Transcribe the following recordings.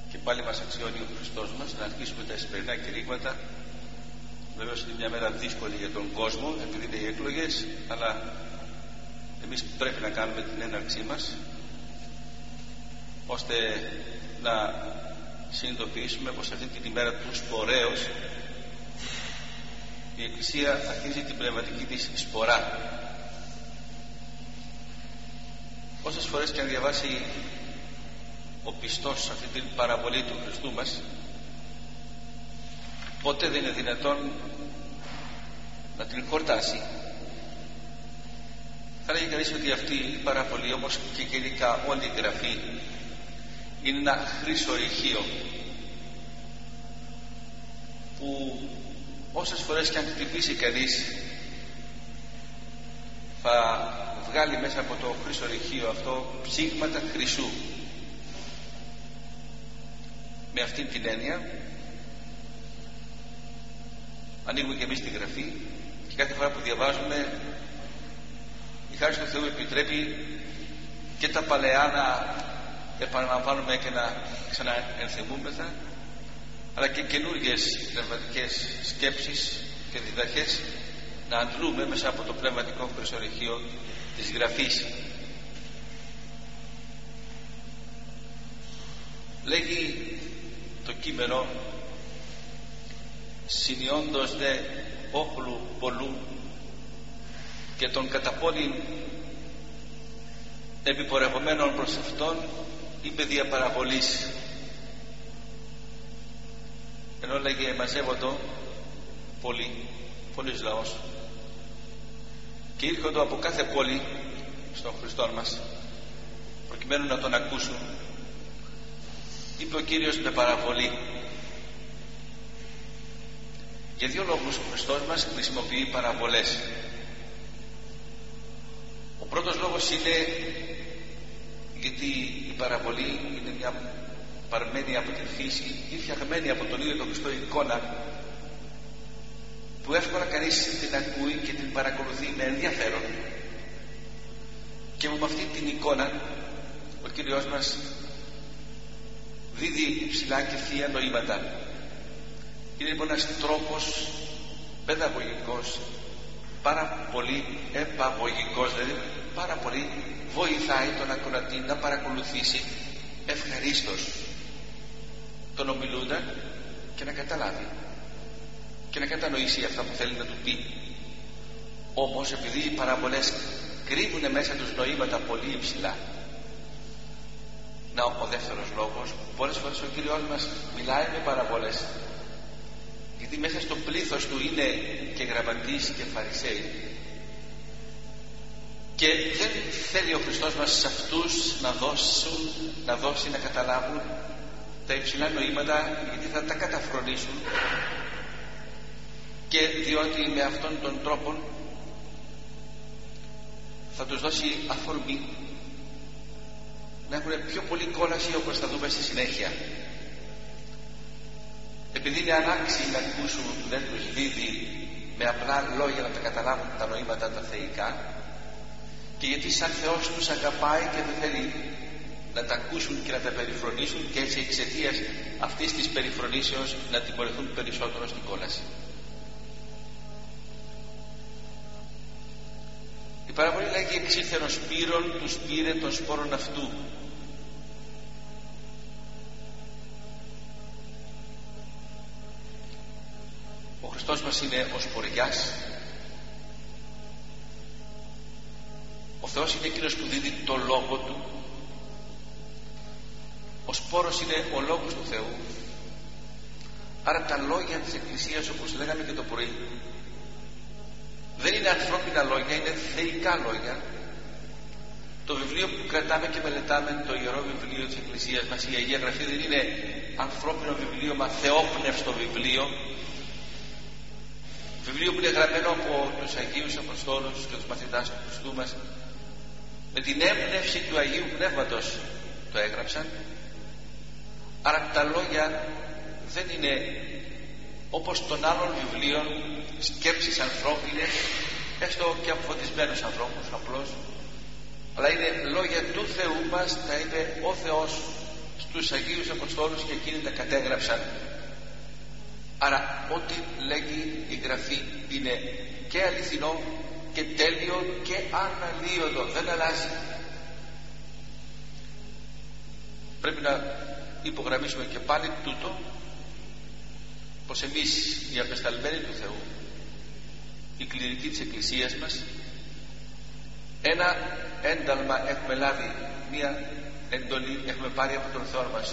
Και πάλι μας αξιώνει ο Χριστός μας να αρχίσουμε τα σημερινά κηρύγματα. Βεβαίως είναι μια μέρα δύσκολη για τον κόσμο επειδή είναι οι εκλογές, αλλά εμείς πρέπει να κάνουμε την έναρξή μας ώστε να συνειδητοποιήσουμε πως αυτή την ημέρα του σπορέως η Εκκλησία αρχίζει την πνευματική της σπορά. Όσες φορές και αν διαβάσει ο πιστός αυτή την παραβολή του Χριστού μας, ποτέ δεν είναι δυνατόν να την χορτάσει. Θα λέγει κανείς ότι αυτή η παραβολή, όπως και γενικά όλη η γραφή, είναι ένα χρυσορυχείο που όσες φορές και αν χτυπήσει κανείς θα βγάλει μέσα από το χρυσορυχείο αυτό ψήγματα χρυσού. Με αυτήν την έννοια ανοίγουμε και εμείς τη γραφή και κάθε φορά που διαβάζουμε η χάρη του Θεού επιτρέπει και τα παλαιά να επαναλαμβάνουμε και να ξαναενθυμούμεθα, αλλά και καινούργιες πνευματικές σκέψεις και διδαχές να αντλούμε μέσα από το πνευματικό χρυσορυχείο της γραφής. Λέγει το κείμενο: συνιόντος δε όχλου πολλού και των καταπόλην επιπορευομένων προς αυτόν είπε διαπαραβολής. Ενώ λέγε μαζεύοντο πολλής λαός και ήρχοντο από κάθε πόλη στον Χριστό μας προκειμένου να τον ακούσουν, είπε ο Κύριος με παραβολή. Για δύο λόγους ο Χριστός μας χρησιμοποιεί παραβολές. Ο πρώτος λόγος είναι γιατί η παραβολή είναι μια παρμένη από τη φύση ή φτιαγμένη από τον ίδιο τον Χριστό εικόνα που εύκολα κανείς την ακούει και την παρακολουθεί με ενδιαφέρον, και με αυτή την εικόνα ο Κύριος μας δίδει υψηλά και θεία νοήματα. Είναι λοιπόν ένας τρόπος παιδαγωγικός, πάρα πολύ επαγωγικός, δηλαδή πάρα πολύ βοηθάει τον ακροατή να παρακολουθήσει ευχαρίστως τον ομιλούντα και να καταλάβει και να κατανοήσει αυτά που θέλει να του πει. Όμως επειδή οι παραβολές κρύβουν μέσα τους νοήματα πολύ υψηλά, να ο δεύτερος λόγος, πολλές φορές ο Κύριος μας μιλάει με παραβολές γιατί μέσα στο πλήθος του είναι και γραμματείς και φαρισαίοι και δεν θέλει ο Χριστός μας σε αυτούς να δώσει να καταλάβουν τα υψηλά νοήματα, γιατί θα τα καταφρονήσουν, και διότι με αυτόν τον τρόπο θα τους δώσει αφορμή να έχουν πιο πολύ κόλαση, όπως θα δούμε στη συνέχεια. Επειδή είναι ανάξιοι να ακούσουν, δεν τους δίδει με απλά λόγια να τα καταλάβουν τα νοήματα τα θεϊκά, και γιατί σαν Θεός τους αγαπάει και δεν θέλει να τα ακούσουν και να τα περιφρονήσουν, και έτσι εξαιτίας αυτής της περιφρονήσεως να τιμωρηθούν περισσότερο στην κόλαση. Η παραβολή λέγει: εξήλθεν ο σπύρων, τους πήρε των σπόρων αυτού. Ο Χριστός μας είναι ο σποριάς. Ο Θεός είναι εκείνος που δίδει το λόγο του. Ο σπόρος είναι ο λόγος του Θεού. Άρα τα λόγια της Εκκλησίας, όπως λέγαμε και το πρωί, δεν είναι ανθρώπινα λόγια, είναι θεϊκά λόγια. Το βιβλίο που κρατάμε και μελετάμε, το Ιερό Βιβλίο της Εκκλησίας μας, η Αγία Γραφή, δεν είναι ανθρώπινο βιβλίο, μα θεόπνευστο βιβλίο. Βιβλίο που είναι γραμμένο από τους Αγίους Αποστόλους και τους μαθητάς του Χριστού μας, με την έμπνευση του Αγίου Πνεύματος το έγραψαν. Άρα τα λόγια δεν είναι όπως των άλλων βιβλίων σκέψεις ανθρώπινες, έστω και από φωτισμένους ανθρώπους απλώς, αλλά είναι λόγια του Θεού μας, τα είπε ο Θεός στους Αγίους Αποστόλους και εκείνοι τα κατέγραψαν. Άρα ό,τι λέγει η Γραφή είναι και αληθινό και τέλειο και αναλύωτο, δεν αλλάζει. Πρέπει να υπογραμμίσουμε και πάλι τούτο, πως εμείς οι απεσταλμένοι του Θεού, η κληρικοί της Εκκλησίας μας, ένα ένταλμα έχουμε λάβει, μία εντολή έχουμε πάρει από τον Θεό μας,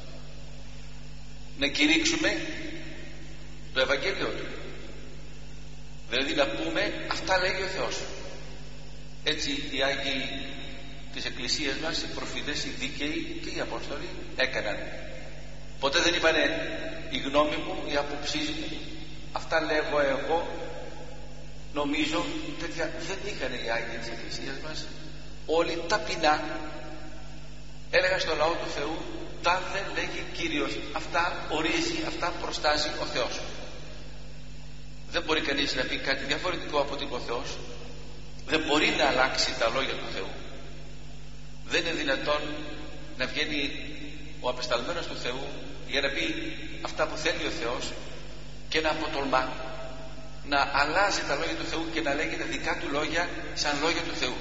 να κηρύξουμε το Ευαγγέλιο Του, δηλαδή να πούμε αυτά λέγει ο Θεός. Έτσι οι Άγιοι της Εκκλησίας μας, οι προφήτες, οι δίκαιοι και οι Απόστολοι έκαναν. Ποτέ δεν είπανε η γνώμη μου, η άποψή μου, αυτά λέγω εγώ, νομίζω. Τέτοια δεν είχαν οι Άγιοι της Εκκλησίας μας. Όλοι ταπεινά έλεγαν στο λαό του Θεού, τάδε λέγει Κύριος, αυτά ορίζει, αυτά προστάζει ο Θεός. Δεν μπορεί κανείς να πει κάτι διαφορετικό από ό,τι είπε ο Θεός. Δεν μπορεί να αλλάξει τα λόγια του Θεού. Δεν είναι δυνατόν να βγαίνει ο απεσταλμένος του Θεού για να πει αυτά που θέλει ο Θεός και να αποτολμά, να αλλάζει τα λόγια του Θεού και να λέγει τα δικά του λόγια σαν λόγια του Θεού.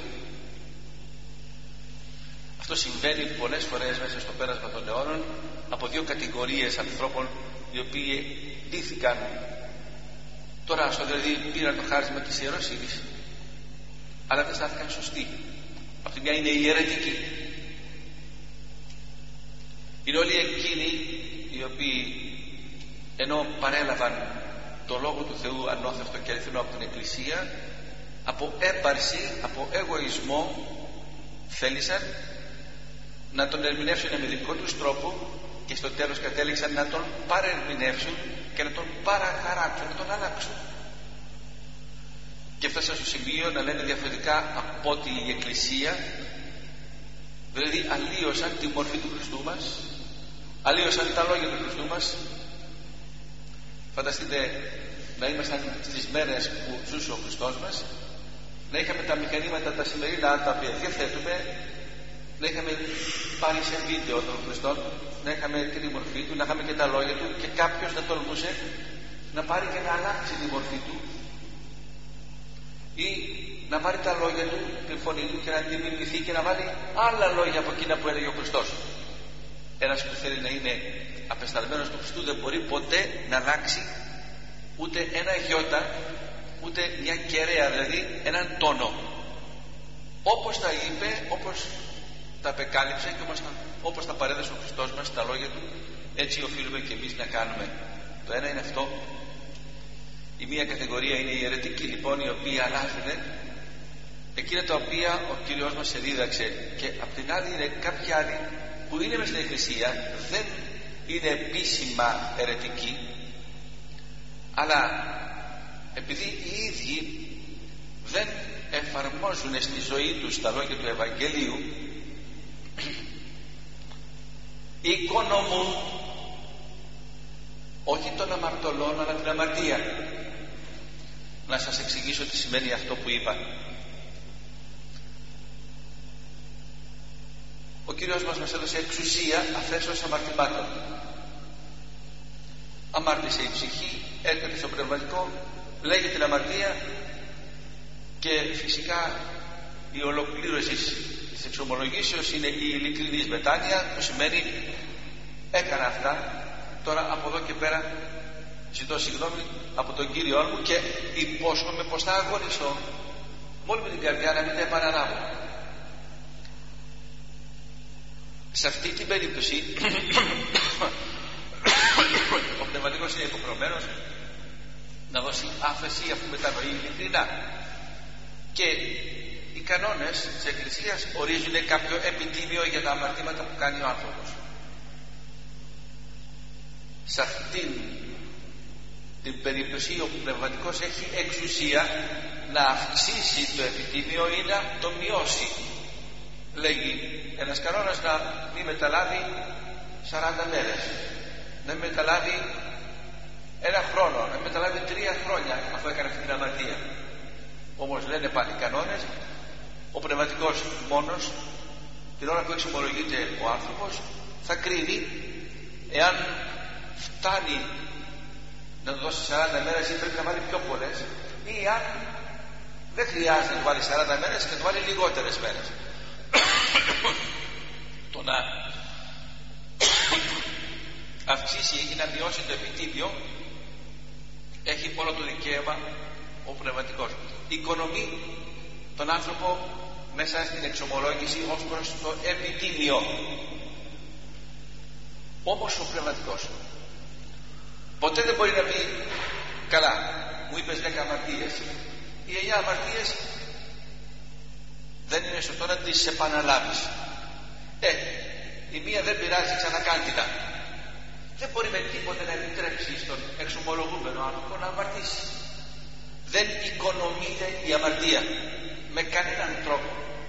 Αυτό συμβαίνει πολλές φορές μέσα στο πέρασμα των αιώνων από δύο κατηγορίες ανθρώπων, οι οποίοι ντύθηκαν τώρα, δηλαδή πήραν το χάρισμα της ιεροσύνης, αλλά δεν στάθηκαν σωστοί. Από τη μια είναι οι αιρετικοί. Είναι όλοι εκείνοι οι οποίοι, ενώ παρέλαβαν το Λόγο του Θεού ανώθευτο και αληθινό από την Εκκλησία, από έπαρση, από εγωισμό θέλησαν να τον ερμηνεύσουν με δικό τους τρόπο και στο τέλος κατέληξαν να τον παρερμηνεύσουν και να τον παραχαράξουν, να τον αλλάξουν. Και έφτασαν στο σημείο να λένε διαφορετικά από ότι η Εκκλησία, δηλαδή αλλίωσαν τη μορφή του Χριστού μας, αλλίωσαν τα λόγια του Χριστού μας. Φανταστείτε να ήμασταν στις μέρες που ζούσε ο Χριστός μας, να είχαμε τα μηχανήματα τα σημερινά τα οποία διαθέτουμε, να είχαμε πάρει σε βίντεο τον Χριστό, να είχαμε την μορφή του, να είχαμε και τα λόγια του, και κάποιος να τολμούσε να πάρει και να αλλάξει τη μορφή του ή να πάρει τα λόγια του, τη φωνή του, και να τη μιμηθεί και να βάλει άλλα λόγια από εκείνα που έλεγε ο Χριστός. Ένας που θέλει να είναι απεσταλμένος του Χριστού δεν μπορεί ποτέ να αλλάξει ούτε ένα γιώτα, ούτε μια κεραία, δηλαδή έναν τόνο. Όπως τα είπε, όπως τα απεκάλυψε και όπως τα παρέδωσε ο Χριστός μας τα λόγια του, έτσι οφείλουμε και εμείς να κάνουμε. Το ένα είναι αυτό. Η μία κατηγορία είναι οι αιρετικοί, λοιπόν, οι οποίοι αλλάζουν εκείνα τα οποία ο Κύριος μας εδίδαξε, και απ' την άλλη είναι κάποιοι άλλοι που είναι μες στην Εκκλησία, δεν είναι επίσημα αιρετικοί, αλλά επειδή οι ίδιοι δεν εφαρμόζουν στη ζωή τους τα λόγια του Ευαγγελίου, οικονομούν όχι των αμαρτωλών αλλά την αμαρτία. Να σας εξηγήσω τι σημαίνει αυτό που είπα. Ο Κύριος μας έδωσε εξουσία αφέσεως αμαρτημάτων. Αμάρτησε η ψυχή, έρχεται στο πνευματικό, λέγει την αμαρτία, και φυσικά η ολοκλήρωση της εξομολογήσεως είναι η ειλικρινής μετάνοια, που σημαίνει έκανα αυτά, τώρα από εδώ και πέρα ζητώ συγγνώμη από τον Κύριό μου και υπόσχομαι πως θα αγωνιστώ με όλη με την καρδιά να μην τα επαναλάβω. Σε αυτή την περίπτωση ο πνευματικός είναι υποχρεωμένος να δώσει άφεση αφού μετανοεί ειλικρινά, και οι κανόνες της Εκκλησίας ορίζουν κάποιο επιτίμιο για τα αμαρτήματα που κάνει ο άνθρωπος. Σε αυτήν την περίπτωση ο πνευματικός έχει εξουσία να αυξήσει το επιτίμιο ή να το μειώσει. Λέγει ένας κανόνας να μην μεταλάβει 40 μέρες, να μην μεταλάβει ένα χρόνο, να μην μεταλάβει 3 χρόνια αφού έκανε αυτή την αμαρτία. Όμως λένε πάλι κανόνες, ο πνευματικός μόνος την ώρα που εξομολογείται ο άνθρωπος θα κρίνει εάν φτάνει να του δώσει 40 μέρες ή πρέπει να βάλει πιο πολλές, ή αν δεν χρειάζεται να του βάλει 40 μέρες και να του βάλει λιγότερες μέρες. Το να αυξήσει ή να μειώσει το επιτίδιο έχει όλο το δικαίωμα ο πνευματικός. Οικονομεί τον άνθρωπο μέσα στην εξομολόγηση ως προς το επιτίδιο. Όμως ο πνευματικός ποτέ δεν μπορεί να πει καλά, μου είπες 10 αμαρτίες, οι 9 αμαρτίες δεν είναι σωστό να τις επαναλάβεις. Η μία δεν πειράζει, ξανακάντητα. Δεν μπορεί με τίποτε να επιτρέψει στον εξομολογούμενο άνθρωπο να αμαρτήσει. Δεν οικονομείται η αμαρτία με κανέναν τρόπο.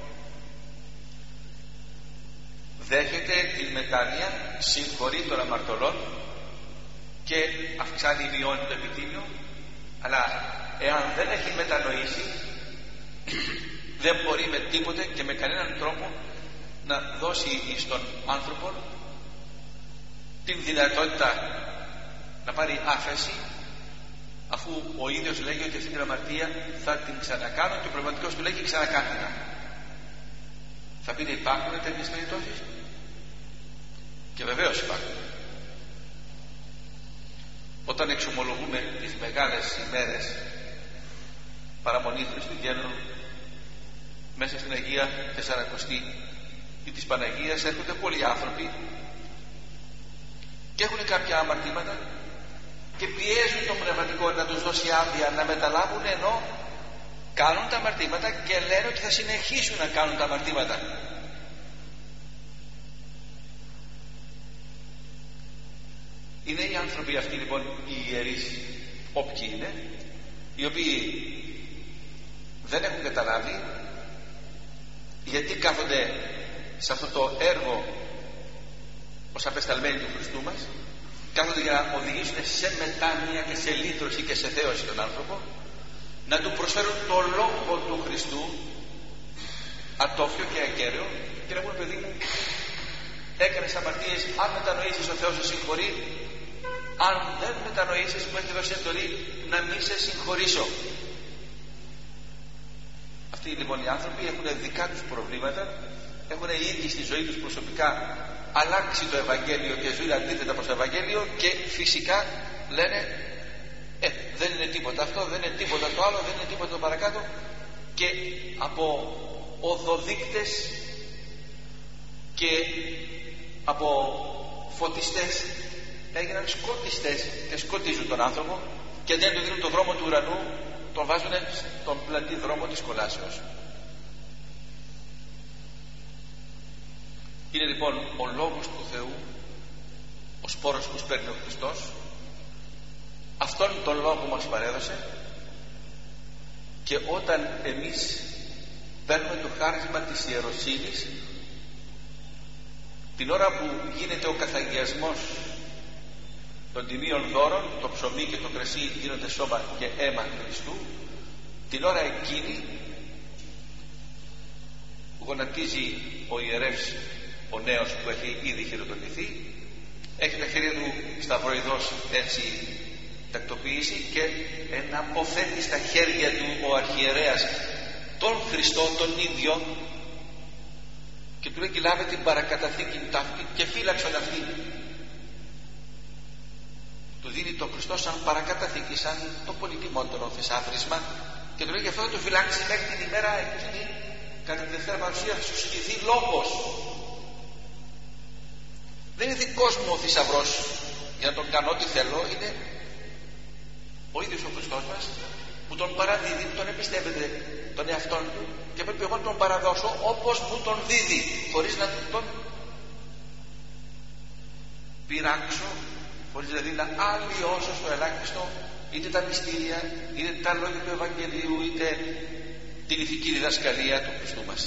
Δέχεται την μετάνοια, συγχωρεί τον αμαρτωλόν και αυξάνει, μειώνει το επιτίμιο, αλλά εάν δεν έχει μετανοήσει δεν μπορεί με τίποτε και με κανέναν τρόπο να δώσει στον άνθρωπο την δυνατότητα να πάρει άφεση, αφού ο ίδιος λέγει ότι αυτή την αμαρτία θα την ξανακάνω και ο πνευματικός του λέγει ξανακάνθηνα. Θα πείτε υπάρχουν τέτοιες περιπτώσεις? Και βεβαίως υπάρχουν. Όταν εξομολογούμε τις μεγάλες ημέρες παραμονή Χριστουγέννων μέσα στην Αγία Τεσσαρακοστή ή της Παναγίας, έρχονται πολλοί άνθρωποι και έχουν κάποια αμαρτήματα και πιέζουν τον πνευματικό να τους δώσει άδεια να μεταλάβουν, ενώ κάνουν τα αμαρτήματα και λένε ότι θα συνεχίσουν να κάνουν τα αμαρτήματα. Είναι οι άνθρωποι αυτοί λοιπόν οι ιερείς, όποιοι είναι, οι οποίοι δεν έχουν καταλάβει γιατί κάθονται σε αυτό το έργο ως απεσταλμένοι του Χριστού μας, κάθονται για να οδηγήσουν σε μετάνοια και σε λύτρωση και σε θέωση τον άνθρωπο, να του προσφέρουν το λόγο του Χριστού ατόφιο και ακέραιο και να πούν, παιδί μου, έκανες αμαρτίες, αν μετανοήσεις ο Θεός σε συγχωρεί, αν δεν μετανοήσεις μου έχει δώσει εντολή να μην σε συγχωρήσω. Αυτοί λοιπόν οι άνθρωποι έχουν δικά τους προβλήματα, έχουν οι ίδιοι στη ζωή τους προσωπικά αλλάξει το Ευαγγέλιο και ζουν αντίθετα προς το Ευαγγέλιο και φυσικά λένε δεν είναι τίποτα αυτό, δεν είναι τίποτα το άλλο, δεν είναι τίποτα το παρακάτω, και από οδοδείκτες και από φωτιστές έγιναν σκοτιστές και σκοτίζουν τον άνθρωπο και δεν του δίνουν τον δρόμο του ουρανού, τον βάζουν στον πλατή δρόμο της κολάσεως. Είναι λοιπόν ο λόγος του Θεού, ο σπόρος που σπέρνει ο Χριστός, αυτόν τον λόγο μας παρέδωσε, και όταν εμείς παίρνουμε το χάρισμα της ιεροσύνης, την ώρα που γίνεται ο καθαγιασμός των τιμίων δώρων, το ψωμί και το κρασί γίνονται σώμα και αίμα Χριστού, την ώρα εκείνη γονατίζει ο ιερεύς, ο νέος που έχει ήδη χειροτονηθεί, έχει τα χέρια του σταυροειδώς έτσι τακτοποιήσει και να αποθέτει στα χέρια του ο αρχιερέας τον Χριστό τον ίδιο και του λέει, λάβε την παρακαταθήκη ταύτη και φύλαξον αυτή. Του δίνει τον Χριστό σαν παρακαταθήκη, σαν το πολυτιμότερο θησαύρισμα, και του λέει, γι' αυτό θα το φυλάξει μέχρι την ημέρα εκείνη, κατά τη Δευτέρα Παρουσία θα σου στηθεί λόγος. Δεν είναι δικός μου ο θησαυρός για να τον κάνω ό,τι θέλω, είναι ο ίδιος ο Χριστός μας που τον παραδίδει, τον εμπιστεύεται τον εαυτόν του και πρέπει εγώ να τον παραδώσω όπως μου τον δίδει, χωρίς να τον πειράξω, χωρίς δηλαδή να αλλοιώσω στο ελάχιστο είτε τα μυστήρια, είτε τα λόγια του Ευαγγελίου, είτε την ηθική διδασκαλία του Χριστού μας.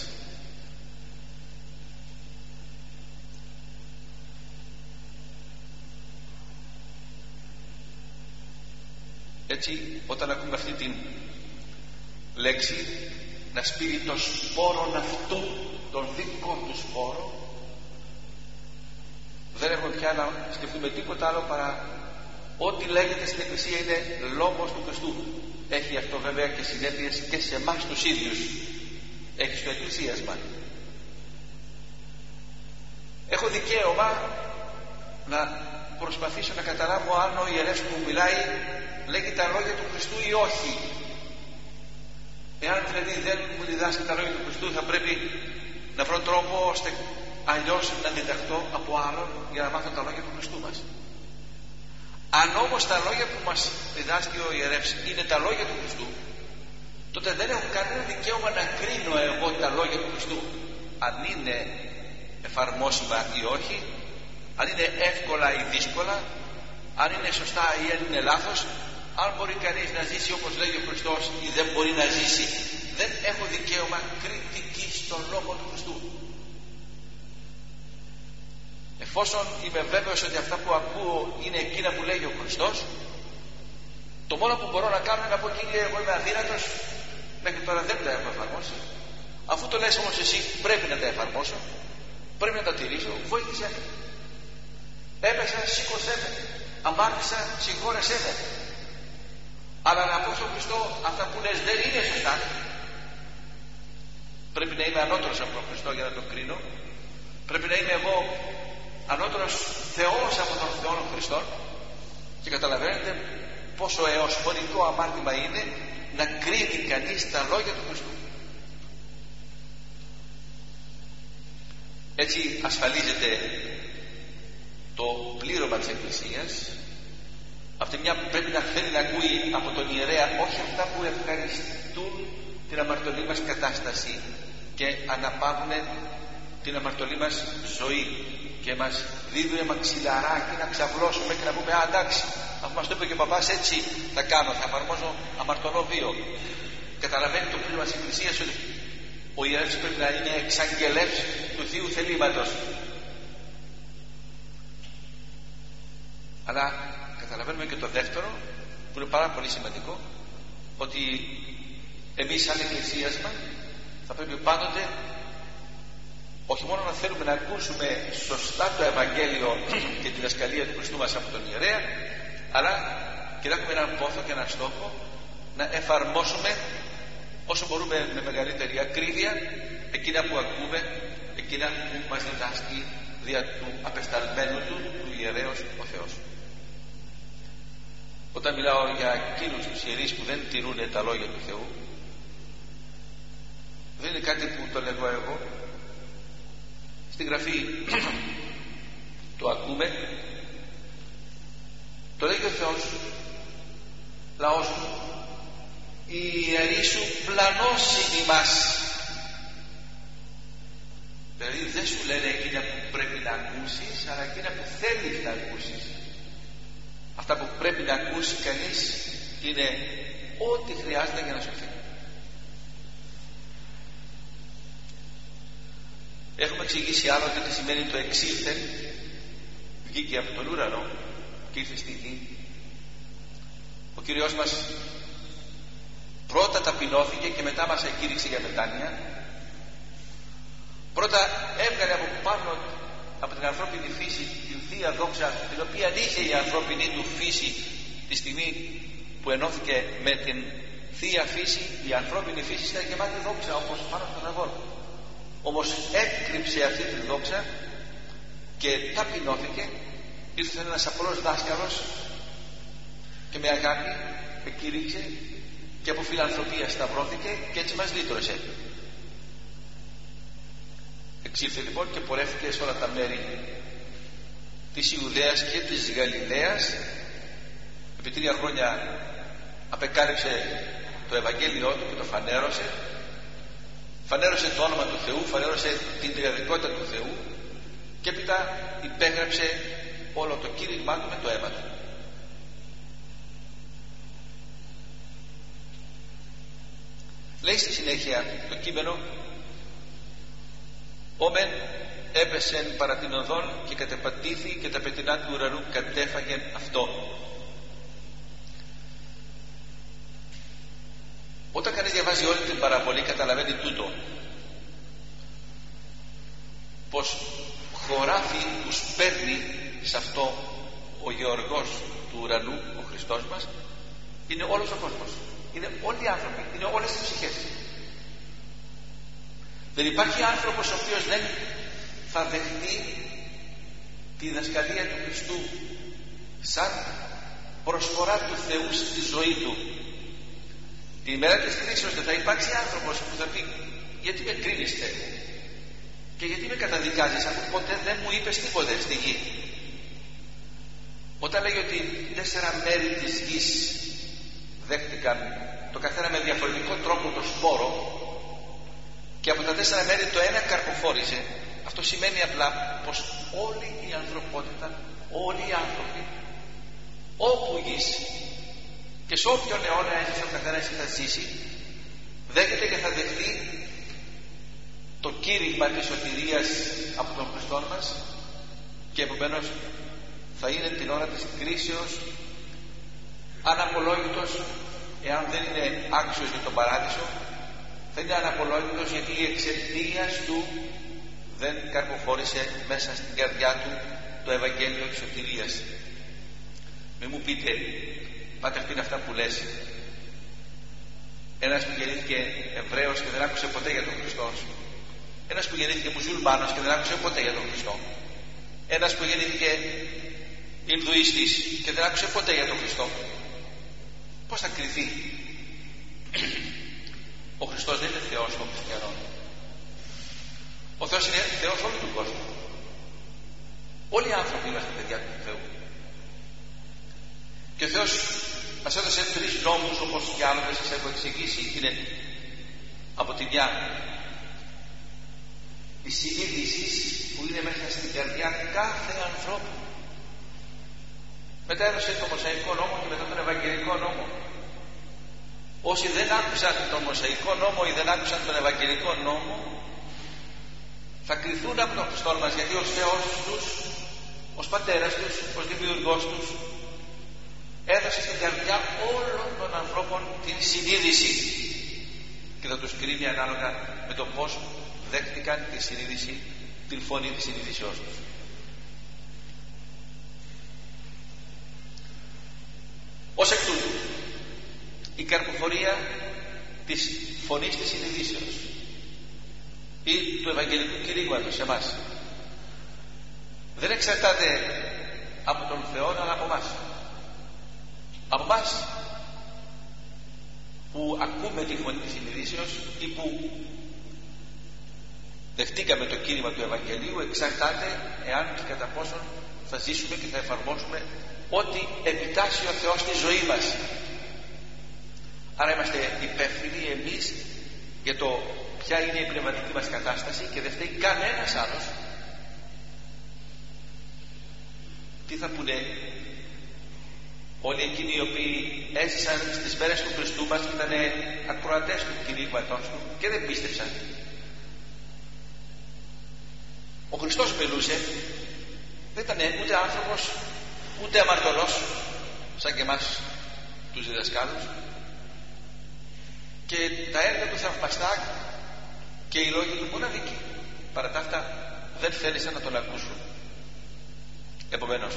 Έτσι, όταν ακούμε αυτή την λέξη, να σπείρει το σπόρον αυτού, τον δικό του σπόρο, δεν έχουμε πια να σκεφτούμε τίποτα άλλο παρά ό,τι λέγεται στην Εκκλησία είναι λόγος του Χριστού. Έχει αυτό βέβαια και συνέπειες και σε εμάς τους ίδιους, έχει στο εκκλησίασμα. Έχω δικαίωμα να προσπαθήσω να καταλάβω αν ο ιερεύς που μιλάει λέγει τα λόγια του Χριστού ή όχι. Εάν δηλαδή δεν μου διδάσκει τα λόγια του Χριστού, θα πρέπει να βρω τρόπο ώστε αλλιώς να διδαχτώ από άλλον για να μάθω τα λόγια του Χριστού μας. Αν όμως τα λόγια που μας διδάσκει ο ιερεύς είναι τα λόγια του Χριστού, τότε δεν έχω κανένα δικαίωμα να κρίνω εγώ τα λόγια του Χριστού αν είναι εφαρμόσιμα ή όχι, αν είναι εύκολα ή δύσκολα, αν είναι σωστά ή αν είναι λάθος, αν μπορεί κανείς να ζήσει όπως λέγει ο Χριστός ή δεν μπορεί να ζήσει. Δεν έχω δικαίωμα κριτική στον λόγο του Χριστού. Εφόσον είμαι βέβαιος ότι αυτά που ακούω είναι εκείνα που λέγει ο Χριστός, το μόνο που μπορώ να κάνω είναι να πω: Κύριε, εγώ είμαι αδύνατος, μέχρι τώρα δεν τα έχω εφαρμόσει. Αφού το λες όμως εσύ, πρέπει να τα εφαρμόσω, πρέπει να τα τηρήσω, βοήθησέ με. Έπεσα, σήκωσέ με. Αμάρτησα, συγχώρεσέ με. Αλλά να πω στον Χριστό, αυτά που λες δεν είναι σωστά. Πρέπει να είμαι ανώτερος από τον Χριστό για να τον κρίνω. Πρέπει να είμαι εγώ ανώτερος Θεός από τον Θεό των Χριστών. Και καταλαβαίνετε πόσο εωσφορικό αμάρτημα είναι να κρίνει κανείς τα λόγια του Χριστού. Έτσι ασφαλίζεται το πλήρωμα της Εκκλησίας. Από τη μια πρέπει να θέλει να ακούει από τον ιερέα όχι αυτά που ευχαριστούν την αμαρτωλή μας κατάσταση και αναπαύουν την αμαρτωλή μας ζωή και μας δίδουν μαξιλαράκι να ξαβλώσουμε και να πούμε: Α, εντάξει, αφού μας το είπε και ο παπάς, έτσι θα κάνω, θα εφαρμόζω αμαρτωλό βίο. Καταλαβαίνει το πλήρωμα της Εκκλησίας ότι ο ιερεύς πρέπει να είναι εξαγγελεύς του Θείου θελήματος. Αλλά καταλαβαίνουμε και το δεύτερο, που είναι πάρα πολύ σημαντικό, ότι εμείς σαν εκκλησίασμα θα πρέπει πάντοτε όχι μόνο να θέλουμε να ακούσουμε σωστά το Ευαγγέλιο και τη διδασκαλία του Χριστού μας από τον ιερέα, αλλά και να έχουμε έναν πόθο και έναν στόχο να εφαρμόσουμε όσο μπορούμε με μεγαλύτερη ακρίβεια εκείνα που ακούμε, εκείνα που μας διδάσκει δια του απεσταλμένου του ιερέως ο Θεός. Όταν μιλάω για εκείνους τους ιερείς που δεν τηρούν τα λόγια του Θεού, δεν είναι κάτι που το λέγω εγώ. Στη Γραφή το ακούμε, το λέγει ο Θεός: λαός μου, οι ιεροί σου πλανώσιν ημάς. Δηλαδή δεν σου λένε εκείνα που πρέπει να ακούσεις, αλλά εκείνα που θέλεις να ακούσεις. Αυτά που πρέπει να ακούσει κανείς είναι ό,τι χρειάζεται για να σωθεί. Έχουμε εξηγήσει άλλοτε τι σημαίνει το εξήλθεν. Βγήκε από τον ουρανό και ήρθε στη γη. Ο Κύριος μας πρώτα ταπεινώθηκε και μετά μας εκήρυξε για μετάνοια. Πρώτα έβγαλε από πάνω από την ανθρώπινη φύση την Θεία Δόξα, την οποία είχε η ανθρώπινη του φύση τη στιγμή που ενώθηκε με την Θεία Φύση. Η ανθρώπινη φύση ήταν γεμάτη δόξα όπως πάνω από τον αγώνα. Όμως έκρυψε αυτή τη δόξα και ταπεινώθηκε. Ήρθε ένας απλός δάσκαλος και με αγάπη εκήρυξε και από φιλανθρωπία σταυρώθηκε και έτσι μας λύτρωσε. Εξήλθε λοιπόν και πορεύτηκε σε όλα τα μέρη της Ιουδαίας και της Γαλιλαίας. Επί 3 χρόνια απεκάλυψε το Ευαγγέλιό του και το φανέρωσε. Φανέρωσε το όνομα του Θεού, φανέρωσε την τριαδικότητα του Θεού και έπειτα υπέγραψε όλο το κήρυγμά του με το αίμα του. Λέει στη συνέχεια το κείμενο: Όμεν έπεσεν παρά την οδόν και κατεπατήθη και τα πετεινά του ουρανού κατέφαγεν αυτό. Όταν κανείς διαβάζει όλη την παραβολή καταλαβαίνει τούτο, πως χωράφι τους παίρνει σε αυτό ο Γεωργός του ουρανού, ο Χριστός μας, είναι όλος ο κόσμος, είναι όλοι οι άνθρωποι, είναι όλες τις ψυχές. Δεν υπάρχει άνθρωπος ο οποίος δεν θα δεχτεί τη διδασκαλία του Χριστού σαν προσφορά του Θεού στη ζωή του. Την ημέρα της κρίσεως δεν θα υπάρξει άνθρωπος που θα πει γιατί με κρίνεις Θεέ και γιατί με καταδικάζεις αφού ποτέ δεν μου είπες τίποτε στη γη. Όταν λέγει ότι 4 μέρη της γης δέχτηκαν το καθένα με διαφορετικό τρόπο το σπόρο και από τα 4 μέρη το ένα καρποφόρησε, αυτό σημαίνει απλά πως όλη η ανθρωπότητα, όλοι οι άνθρωποι όπου γης και σε όποιον αιώνα έζησε ο καθένας θα ζήσει, δέχεται και θα δεχτεί το κήρυγμα της σωτηρίας από τον Χριστό μας και επομένως θα είναι την ώρα της κρίσεως αναπολόγητος, εάν δεν είναι άξιος για τον παράδεισο, θα είναι αναπολόγητος γιατί εξαιτίας του δεν καρποφόρησε μέσα στην καρδιά του το Ευαγγέλιο της σωτηρίας. Μη μου πείτε, πάτε αυτή είναι αυτά που λες. Ένας που γεννήθηκε Εβραίος και δεν άκουσε ποτέ για τον Χριστό. Ένας που γεννήθηκε μουσουλμάνος και δεν άκουσε ποτέ για τον Χριστό. Ένας που γεννήθηκε Ινδουίστης και δεν άκουσε ποτέ για τον Χριστό. Πώς θα κριθεί? Ο Χριστός δεν είναι Θεός των χριστιανών. Ο Θεός είναι Θεός όλου του κόσμου. Όλοι οι άνθρωποι είμαστε παιδιά του Θεού. Και ο Θεός μας έδωσε 3 νόμους, όπως και άλλοτε σας έχω εξηγήσει. Είναι από τη μια η συνείδηση που είναι μέσα στην καρδιά κάθε ανθρώπου. Μετά έδωσε τον Μωσαϊκό νόμο και μετά τον Ευαγγελικό νόμο. Όσοι δεν άκουσαν τον Μωσαϊκό νόμο ή δεν άκουσαν τον Ευαγγελικό νόμο θα κριθούν από τον Χριστό μας, γιατί ως Θεός τους, ως Πατέρας τους, ως Δημιουργός τους έδωσε στην καρδιά όλων των ανθρώπων την συνείδηση και θα τους κρίνει ανάλογα με το πώς δέχτηκαν τη συνείδηση, την φωνή της συνείδησεώς τους. Ως εκ τούτου η καρποφορία της φωνής της συνειδήσεως ή του Ευαγγελικού κηρύγματος σε εμάς δεν εξαρτάται από τον Θεό αλλά από εμάς. Από εμάς που ακούμε τη φωνή της συνειδήσεως ή που δεχτήκαμε το κήρυγμα του Ευαγγελίου εξαρτάται εάν και κατά πόσον θα ζήσουμε και θα εφαρμόσουμε ό,τι επιτάσσει ο Θεός στη ζωή μας. Άρα είμαστε υπεύθυνοι εμείς για το ποια είναι η πνευματική μας κατάσταση και δεν φταίει κανένας άλλος. Τι θα πούνε όλοι εκείνοι οι οποίοι έζησαν στις μέρες του Χριστού μας και ήταν ακροατές του κηρύγματός του και δεν πίστεψαν? Ο Χριστός μιλούσε, δεν ήταν ούτε άνθρωπος ούτε αμαρτωλός σαν και εμάς τους διδασκάλους, και τα έργα του θαυμαστά και οι λόγοι του μοναδικοί. Παρά τα αυτά δεν θέλησαν να τον ακούσουν. Επομένως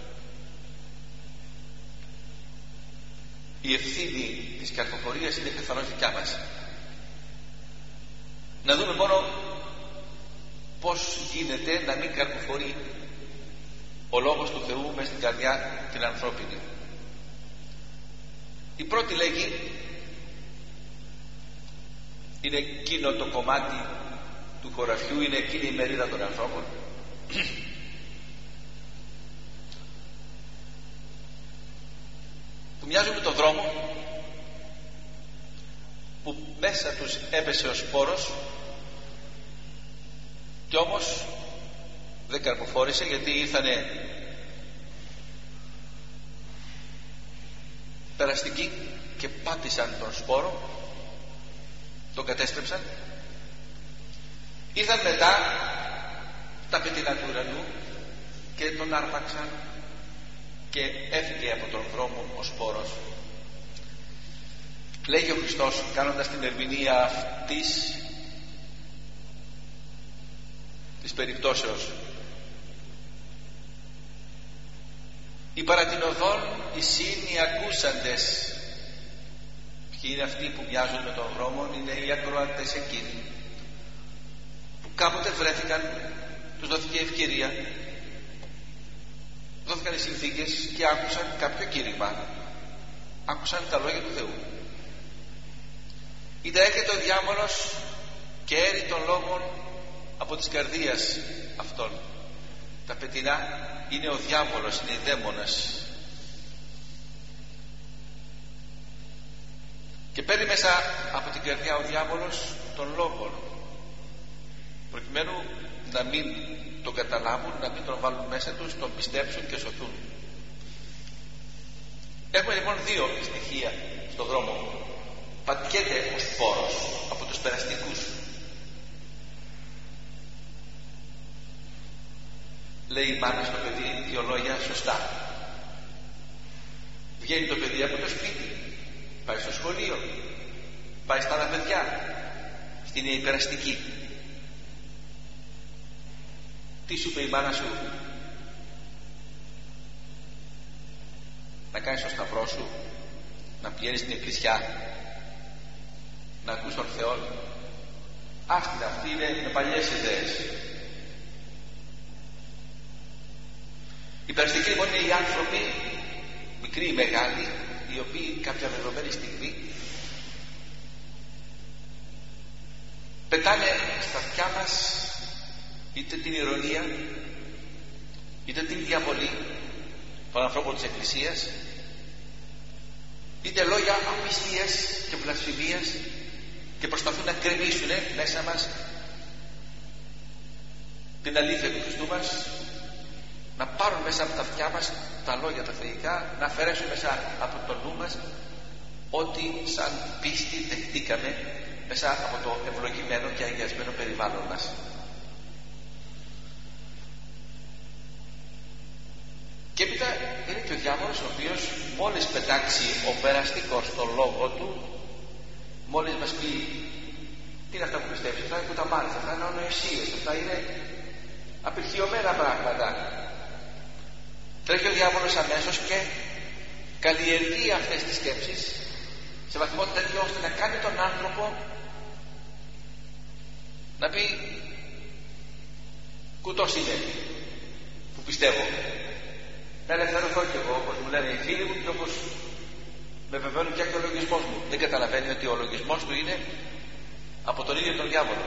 η ευθύνη της καρποφορίας είναι καθαρός δικιά μας. Να δούμε μόνο πώς γίνεται να μην καρποφορεί ο Λόγος του Θεού μες στην καρδιά την ανθρώπινη. Η πρώτη λέγει είναι εκείνο το κομμάτι του χωραφιού, είναι εκείνη η μερίδα των ανθρώπων που μοιάζουν με τον δρόμο που μέσα τους έπεσε ο σπόρος και όμως δεν καρποφόρησε, γιατί ήρθανε περαστικοί και πάτησαν τον σπόρο, τον κατέστρεψαν. Ήρθαν μετά τα πετεινά του ουρανού και τον άρπαξαν και έφυγε από τον δρόμο ο σπόρος. Λέγει ο Χριστός, κάνοντας την ερμηνεία αυτής της περιπτώσεως, οι παρατηνοδόν εισήν οι ακούσαντες. Ποιοι είναι αυτοί που μοιάζουν με τον δρόμο? Είναι οι ακροατές εκείνοι που κάποτε βρέθηκαν, τους δόθηκε ευκαιρία, δόθηκαν οι συνθήκες και άκουσαν κάποιο κήρυγμα, άκουσαν τα λόγια του Θεού. Είτε έρχεται ο διάβολος και έρει των λόγων από της καρδίας αυτών. Τα πετεινά είναι ο διάβολος, είναι οι δαίμονες, και παίρνει μέσα από την καρδιά ο διάβολος τον λόγο, προκειμένου να μην τον καταλάβουν, να μην τον βάλουν μέσα τους, τον πιστέψουν και σωθούν. Έχουμε λοιπόν δύο στοιχεία στον δρόμο. Πατιέται ο σπόρος από τους περαστικούς. Λέει η μάνα στο παιδί δύο λόγια σωστά. Βγαίνει το παιδί από το σπίτι, πάει στο σχολείο, πάει στα άλλα παιδιά, στην υπεραστική. Τι σου είπε η μάνα σου? Να κάνεις το σταυρό σου, να πηγαίνεις στην εκκλησιά, να ακούς τον Θεό. Άστινα, αυτοί είναι με παλιές ιδέες. Οι περαστικοί λοιπόν είναι οι άνθρωποι, μικροί ή μεγάλοι, οι οποίοι κάποια δεδομένη στιγμή πετάνε στα αυτιά μας είτε την ηρωνία είτε την διαβολή των ανθρώπων της Εκκλησίας, είτε λόγια απιστίας και βλασφημίας, και προσπαθούν να κρεμίσουν μέσα μας την αλήθεια του Χριστού μας, να πάρουν μέσα από τα αυτιά μας τα λόγια τα θεϊκά, να αφαιρέσουν μέσα από το νου μας ό,τι σαν πίστη δεχτήκαμε μέσα από το ευλογημένο και αγιασμένο περιβάλλον μας. Και έπειτα είναι και ο διάβολος, ο οποίος μόλις πετάξει ο περαστικός στον λόγο του, μόλις μας πει τι είναι αυτά που πιστεύεις, αυτά είναι που τα μάθεις, αυτά είναι ανοησίες, αυτά είναι απειρχιωμένα πράγματα, τρέχει ο διάβολος αμέσως και καλλιεργεί αυτές τις σκέψεις σε βαθμό τέτοιο ώστε να κάνει τον άνθρωπο να πει κουτός είναι που πιστεύω, να ελευθερωθώ κι εγώ, όπως μου λένε οι φίλοι μου και όπως με βεβαιώνει πια και ο λογισμός μου. Δεν καταλαβαίνει ότι ο λογισμός του είναι από τον ίδιο τον διάβολο.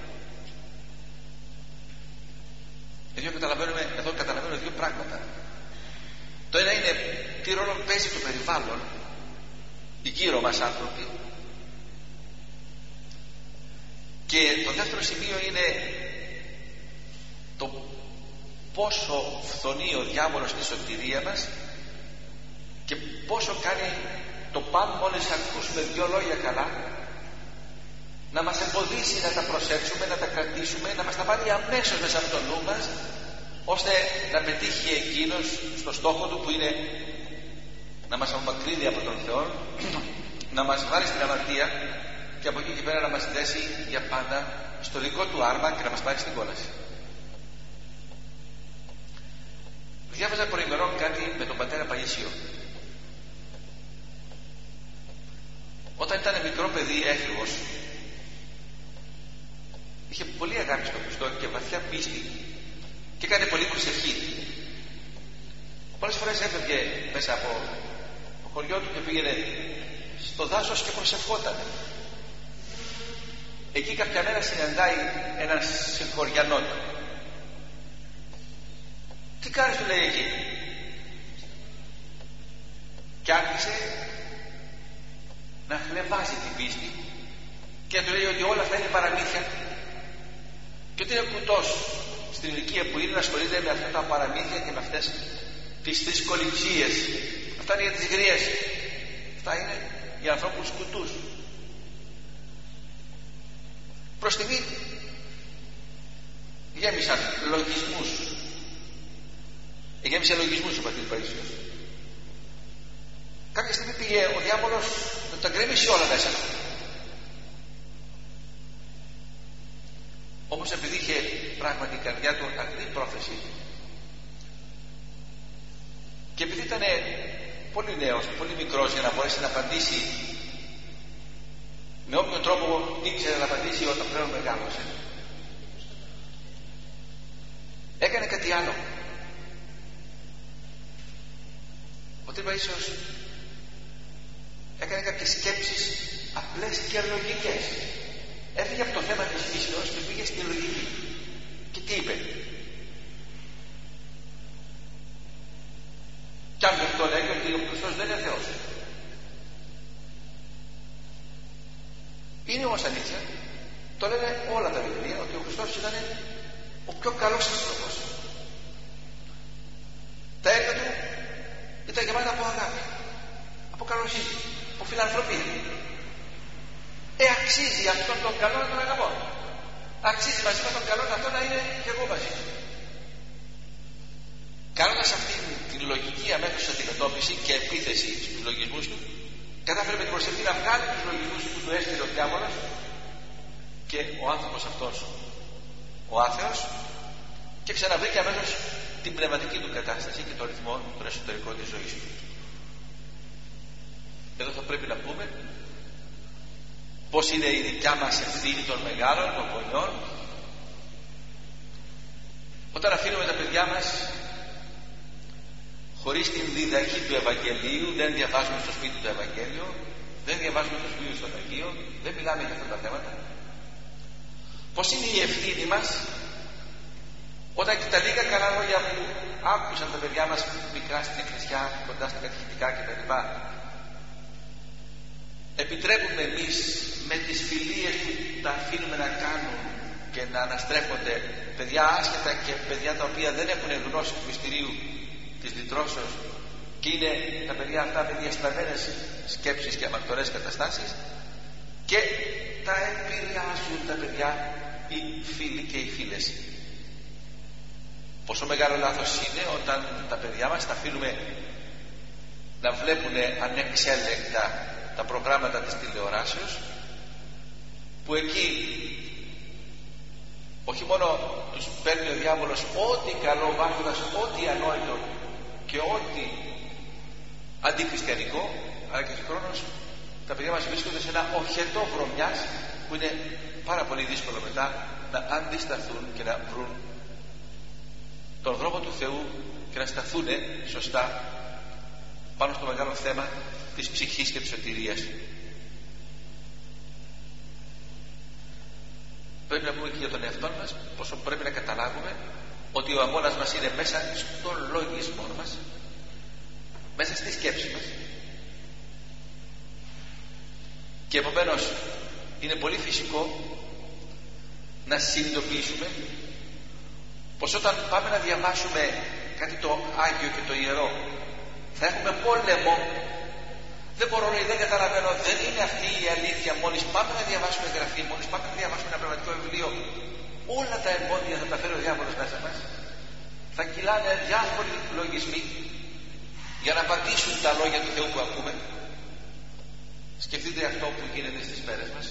Εδώ καταλαβαίνουμε δύο πράγματα. Το ένα είναι τι ρόλο παίζει το περιβάλλον, οι γύρω μας άνθρωποι, και το δεύτερο σημείο είναι το πόσο φθονεί ο διάβολος στη σωτηρία μας και πόσο κάνει το παν μόλις ακούσουμε δύο λόγια καλά να μας εμποδίσει να τα προσέξουμε, να τα κρατήσουμε, να μας τα πάρει αμέσως μέσα από το νου μας, ώστε να πετύχει εκείνος στο στόχο του, που είναι να μας απομακρύνει από τον Θεό, να μας βάλει στην αμαρτία και από εκεί και πέρα να μας δέσει για πάντα στο δικό του άρμα και να μας πάρει στην κόλαση. Διάβαζα προημερών κάτι με τον πατέρα Παΐσιο. Όταν ήταν μικρό παιδί έφηβος, είχε πολύ αγάπη στον Χριστό και βαθιά πίστη και έκανε πολύ προσευχή. Πολλές φορές έφευγε μέσα από το χωριό του και πήγαινε στο δάσος και προσευχόταν. Εκεί κάποια μέρα συναντάει έναν συγχωριανό του. Τι κάνεις, του λέει, εκεί? Και άρχισε να χλεβάζει την πίστη και του λέει ότι όλα αυτά είναι παραμύθια και ότι είναι κουτός στην ηλικία που είναι να ασχολείται με αυτά τα παραμύθια και με αυτές τις θρησκοληψίες. Αυτά είναι για τις γριές, αυτά είναι για ανθρώπους κουτούς. Προς τιμή γέμισαν λογισμούς, γέμισε λογισμούς ο πατήρ Παΐσιος. Κάποια στιγμή πήγε ο διάβολος να τα γκρεμίσει όλα μέσα. Όμως επειδή είχε πράγματι η καρδιά του αγνή πρόθεση Και επειδή ήταν πολύ νέος, πολύ μικρός για να μπορέσει να απαντήσει με όποιο τρόπο ήξερε να απαντήσει όταν πλέον μεγάλωσε, έκανε κάτι άλλο. Ο Τρύπα ίσως έκανε κάποιες σκέψεις απλές και λογικές. Έφυγε από το θέμα της φύσεως και πήγε στη λογική. Και τι είπε? Κι αν αυτό λέει ότι ο Χριστός δεν είναι Θεός. Είναι όμως αλήθεια, το λένε όλα τα βιβλία, ότι ο Χριστός ήταν ο πιο καλός άνθρωπος. Τα έργα του ήταν γεμάτα από αγάπη, από καλοσύνη, από φιλανθρωπία. Αξίζει αυτόν τον καλό να τον αγαπώ. Αξίζει μαζί με τον καλό αυτό να είναι και εγώ μαζί του. Κάνοντας αυτή την λογική αμέσως αντιμετώπιση και επίθεση στους λογισμούς του, κατάφερε με την προσευχή να βγάλει τους λογισμούς που του έστειλε ο διάβολος, και ο άνθρωπος αυτός, ο άθεος, και ξαναβρήκε αμέσως την πνευματική του κατάσταση και το ρυθμό, τον εσωτερικό της ζωής του. Εδώ θα πρέπει να πούμε πως είναι η δικιά μας ευθύνη των μεγάλων, των γονιών, όταν αφήνουμε τα παιδιά μας χωρίς την διδαχή του Ευαγγελίου, δεν διαβάζουμε στο σπίτι το Ευαγγέλιο, δεν διαβάζουμε το σπίτι στο Αγίο, δεν μιλάμε για αυτά τα θέματα. Πως είναι η ευθύνη μας όταν και τα λίγα καλά λόγια που άκουσαν τα παιδιά μας μικρά στην εκκλησιά, κοντά στα κατηχητικά κτλ., επιτρέπουμε εμείς με τις φιλίες που τα αφήνουμε να κάνουν και να αναστρέφονται παιδιά άσχετα και παιδιά τα οποία δεν έχουν γνώση του μυστηρίου της λυτρώσεως και είναι τα παιδιά αυτά με διαστραμμένες σκέψεις και αμαρτωλές καταστάσεις, και τα επηρεάζουν τα παιδιά οι φίλοι και οι φίλες. Πόσο μεγάλο λάθος είναι όταν τα παιδιά μας τα αφήνουμε να βλέπουν ανεξέλεγκτα τα προγράμματα της τηλεοράσεως, που εκεί όχι μόνο τους παίρνει ο διάβολος ό,τι καλό βάζοντας ό,τι ανόητο και ό,τι αντιχριστιανικό, αλλά και συγχρόνως τα παιδιά μας βρίσκονται σε ένα οχετό βρωμιάς που είναι πάρα πολύ δύσκολο μετά να αντισταθούν και να βρουν τον δρόμο του Θεού και να σταθούν σωστά πάνω στο μεγάλο θέμα της ψυχής και της σωτηρίας. Πρέπει να πούμε και για τον εαυτό μας πόσο πρέπει να καταλάβουμε ότι ο αγώνας μας είναι μέσα στον λογισμό μας, μέσα στη σκέψη μας, και επομένως είναι πολύ φυσικό να συνειδητοποιήσουμε πως όταν πάμε να διαβάσουμε κάτι το Άγιο και το Ιερό θα έχουμε πόλεμο. Δεν μπορώ, λέει, δεν καταλαβαίνω, δεν είναι αυτή η αλήθεια. Μόλις πάμε να διαβάσουμε γραφή, μόλις πάμε να διαβάσουμε ένα πνευματικό βιβλίο, όλα τα εμπόδια θα τα φέρει ο διάβολος μέσα μας. Θα κυλάνε διάφοροι λογισμοί για να απαντήσουν τα λόγια του Θεού που ακούμε. Σκεφτείτε αυτό που γίνεται στις μέρες μας.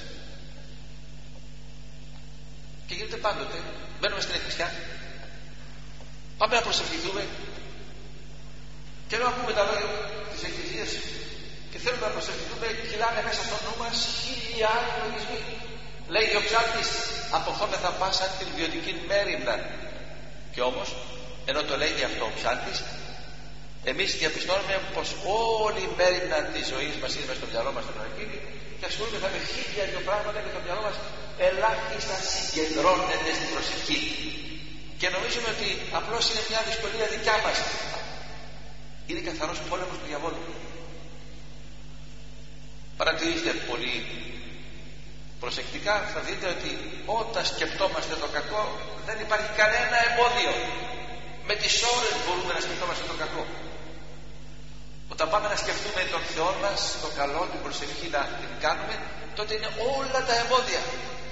Και γίνεται πάντοτε. Μπαίνουμε στην εκκλησιά, πάμε να προσευχηθούμε, και ενώ ακούμε τα λόγια της εκκλησίας και θέλουμε να προσευχηθούμε, κυλάνε μέσα στο νου μας χίλια άλλοι λογισμοί. Λέει ο ψάλτης, αποχώμεθα πάσαν την βιωτική μέριμνα. Και όμως, ενώ το λέγει αυτό ο ψάλτης, εμείς διαπιστώνουμε πως όλη η μέριμνα της ζωής μας είναι μέσα στο μυαλό μας, στο παρακείμενο, και ασχολούμεθα με χίλια δύο πράγματα και το μυαλό μας ελάχιστα συγκεντρώνεται στην προσευχή. Και νομίζουμε ότι απλώς είναι μια δυσκολία δικιά μας. Είναι καθαρός πόλεμος του διαβόλου. Παρατηρήστε πολύ προσεκτικά, θα δείτε ότι όταν σκεπτόμαστε το κακό δεν υπάρχει κανένα εμπόδιο. Με τις ώρες μπορούμε να σκεφτόμαστε το κακό. Όταν πάμε να σκεφτούμε τον Θεό μας, το καλό, την προσευχή να την κάνουμε, τότε είναι όλα τα εμπόδια.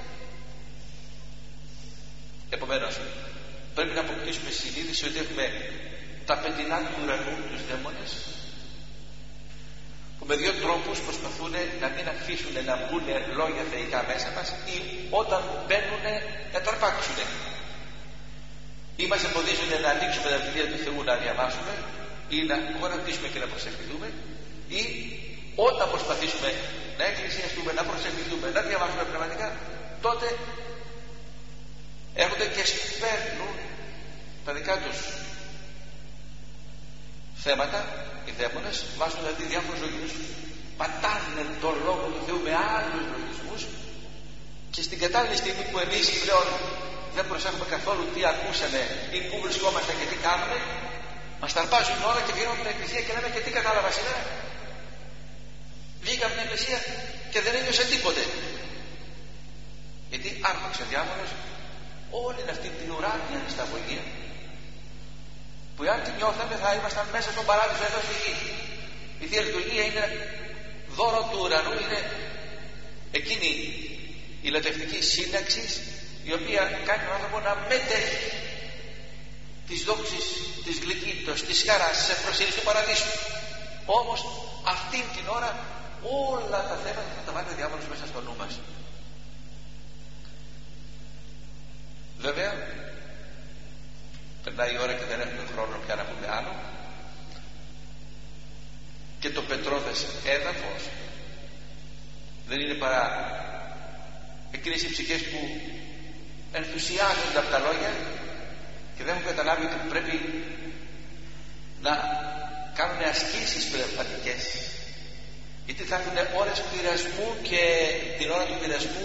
Επομένως, πρέπει να αποκτήσουμε συνείδηση ότι έχουμε τα πετεινά του ουρανού, τους δαίμονες, που με δύο τρόπους προσπαθούν να μην αφήσουν να μπουν λόγια θεϊκά μέσα μας, ή όταν μπαίνουν να ταρπάξουν. Ή μας εμποδίζουν να ανοίξουμε τα βιβλία του Θεού να διαβάσουμε, ή να γονατίσουμε και να προσευχηθούμε, ή όταν προσπαθήσουμε να εκκλησιαστούμε, να προσευχηθούμε, να διαβάσουμε πνευματικά, τότε έρχονται και σπέρνουν τα δικά τους θέματα, οι δαίμονες, βάζουν δηλαδή διάφορους λογισμούς, πατάνε τον Λόγο του Θεού με άλλους λογισμούς, και στην κατάλληλη στιγμή που εμείς πλέον δεν προσέχουμε καθόλου τι ακούσαμε ή πού βρισκόμαστε και τι κάνουμε, μας ταρπάζουν όλα και βγαίνουμε από την εκκλησία και λέμε: και τι κατάλαβα σήμερα? Βγήκα από την εκκλησία και δεν ένιωσα τίποτε. Γιατί άρπαξε ο διάβολος όλη αυτή την ουράνια νησταγωγία, που αν τη νιώθαμε θα ήμασταν μέσα στον παράδεισο εδώ στη γη. Η Θεία Λειτουργία είναι δώρο του ουρανού, είναι εκείνη η λατευτική σύναξη η οποία κάνει τον άνθρωπο να μετέχει της δόξης, της γλυκύτητος, της χαράς, της ευπροσύνης του παραδείσου. Όμως αυτήν την ώρα όλα τα θέματα θα τα βάλει ο διάβολος μέσα στο νου μας. Βέβαια περνάει η ώρα και δεν έχουμε χρόνο πια να πούμε άλλο, και το πετρώδες έδαφος δεν είναι παρά εκείνες οι ψυχές που ενθουσιάζονται από τα λόγια και δεν έχουν καταλάβει ότι πρέπει να κάνουν ασκήσεις πνευματικές, γιατί θα έχουν ώρες πειρασμού και την ώρα του πειρασμού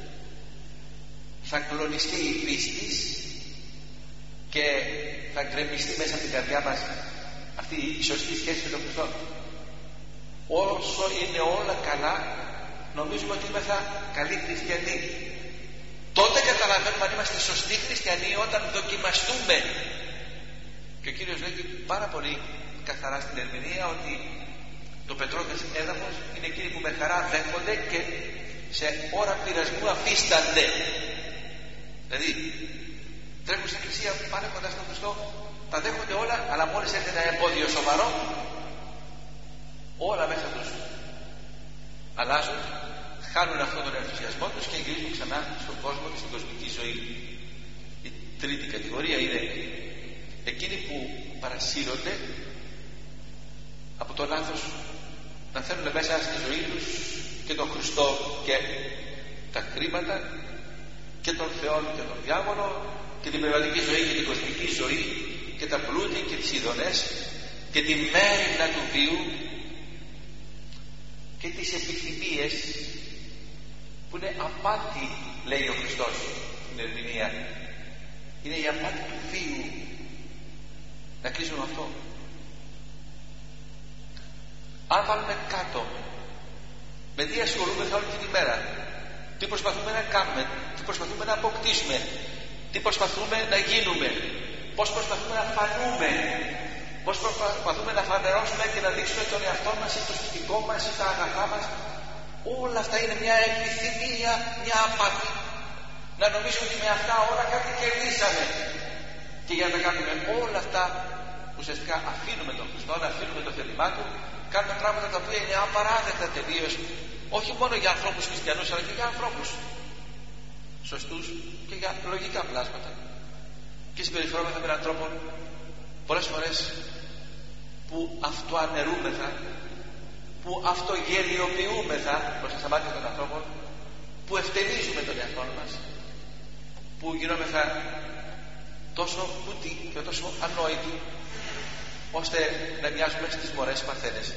θα κλονιστεί η πίστη και θα γκρεμιστεί μέσα από την καρδιά μας αυτή η σωστή σχέση με τον Χριστό. Όσο είναι όλα καλά, νομίζουμε ότι είμαστε καλοί χριστιανοί. Τότε καταλαβαίνουμε αν είμαστε σωστοί χριστιανοί όταν δοκιμαστούμε. Και ο Κύριος λέγει πάρα πολύ καθαρά στην ερμηνεία ότι το πετρώδες έδαφος είναι εκείνοι που με χαρά δέχονται και σε ώρα πειρασμού αφίστανται. Δηλαδή τρέχουν στην εκκλησία, πάνε κοντά στον Χριστό, τα δέχονται όλα, αλλά μόλις έρθει ένα εμπόδιο σοβαρό, όλα μέσα τους αλλάζουν, χάνουν αυτόν τον ενθουσιασμό τους και γυρίζουν ξανά στον κόσμο και στην κοσμική ζωή. Η τρίτη κατηγορία είναι εκείνοι που παρασύρονται από το λάθος να θέλουν μέσα στη ζωή τους και τον Χριστό και τα χρήματα και τον Θεό και τον διάβολο και την πνευματική ζωή και την κοσμική ζωή και τα πλούτη και τις ειδονές και τη μέριμνα του βίου και τις επιθυμίες που είναι απάτη, λέει ο Χριστός στην ερμηνεία. Είναι η απάτη του βίου. Να κλείσουμε αυτό. Αν βάλουμε κάτω με τι ασχολούμεθα όλη την ημέρα, τι προσπαθούμε να κάνουμε, τι προσπαθούμε να αποκτήσουμε, τι προσπαθούμε να γίνουμε, πώς προσπαθούμε να φανούμε, πώς προσπαθούμε να φανερώσουμε και να δείξουμε τον εαυτό μας ή το σπιτικό μας ή τα αγαθά μας, όλα αυτά είναι μια επιθυμία, μια απάτη. Να νομίζουμε ότι με αυτά όλα κάτι κερδίσαμε, και για να τα κάνουμε όλα αυτά ουσιαστικά αφήνουμε τον Χριστό, αφήνουμε το θέλημά του, κάνουμε πράγματα τα οποία είναι απαράδεκτα τελείως, όχι μόνο για ανθρώπους χριστιανούς αλλά και για ανθρώπους σωστούς και για λογικά πλάσματα, και συμπεριφερόμεθα με έναν τρόπο πολλές φορές που αυτοαναιρούμεθα, που αυτογελιοποιούμεθα προς τα μάτια των ανθρώπων, που ευτελίζουμε τον εαυτό μας, που γινόμεθα τόσο κουτί και τόσο ανόητοι ώστε να μοιάζουμε στις μωρές παρθένες.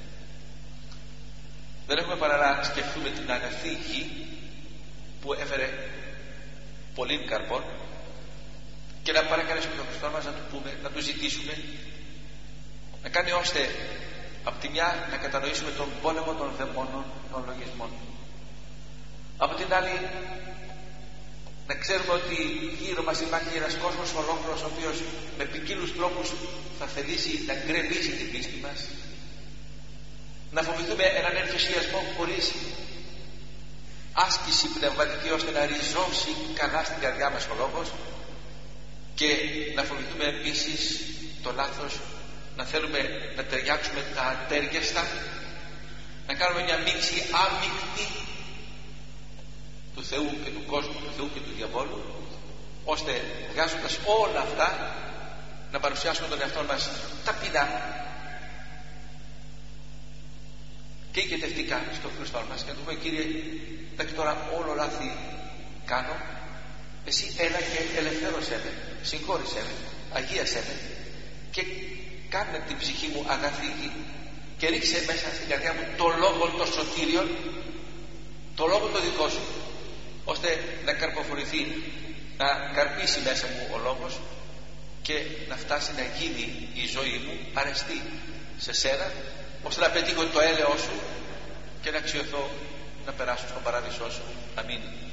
Δεν έχουμε παρά να σκεφτούμε την αγαθή γη που έφερε πολύ καρπόν και να παρακαλέσουμε τον Χριστό μας να του πούμε, να του ζητήσουμε να κάνει ώστε από τη μια να κατανοήσουμε τον πόλεμο των δαιμόνων των λογισμών, από την άλλη να ξέρουμε ότι γύρω μας υπάρχει ένας κόσμος ολόκληρος ο οποίος με ποικίλους τρόπους θα θελήσει να γκρεμίσει την πίστη μας, να φοβηθούμε έναν ενθουσιασμό χωρίς άσκηση πνευματική ώστε να ριζώσει καλά στην καρδιά μας ο λόγος, και να φοβηθούμε επίσης το λάθος, να θέλουμε να ταιριάξουμε τα ατέριαστα, να κάνουμε μια μίξη άμυκτη του Θεού και του κόσμου, του Θεού και του διαβόλου, ώστε βγάζοντας όλα αυτά να παρουσιάσουμε τον εαυτό μας ταπεινά και ηγετευτικά στον Χριστό μας και να του πούμε: Κύριε, μέχρι τώρα όλο λάθη κάνω, εσύ έλα και ελευθέρωσέ με, συγχώρησέ με, αγίασέ με και κάνε την ψυχή μου αγαθή και ρίξε μέσα στην καρδιά μου το λόγο το σωτήριο, το λόγο το δικό σου, ώστε να καρποφορηθεί, να καρπίσει μέσα μου ο λόγος και να φτάσει να γίνει η ζωή μου αρεστή σε σένα, ώστε να πετύχω το έλεος σου και να αξιωθώ να περάσω στον παράδεισό σου. Αμήν.